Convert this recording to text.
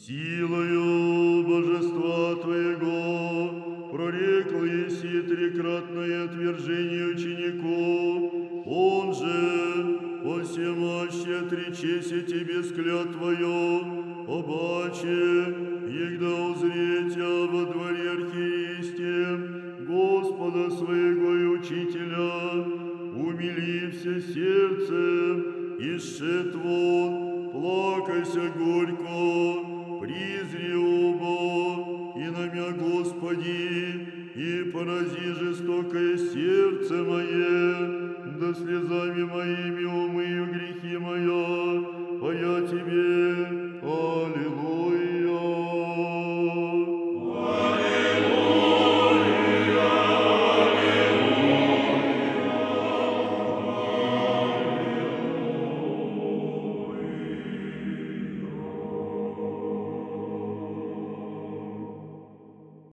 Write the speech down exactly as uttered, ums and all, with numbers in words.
Силою божества Твоего прорекло еси трикратное отвержение ученику, он же по всемаще отречеся Тебе склят Твое, обаче, егда узретя во дворе архиеристе Господа своего и Учителя, умилився сердцем, и сшед вон, плакайся горько, призри оба, и намя Господи, и порази жестокое сердце мое, да слезами моими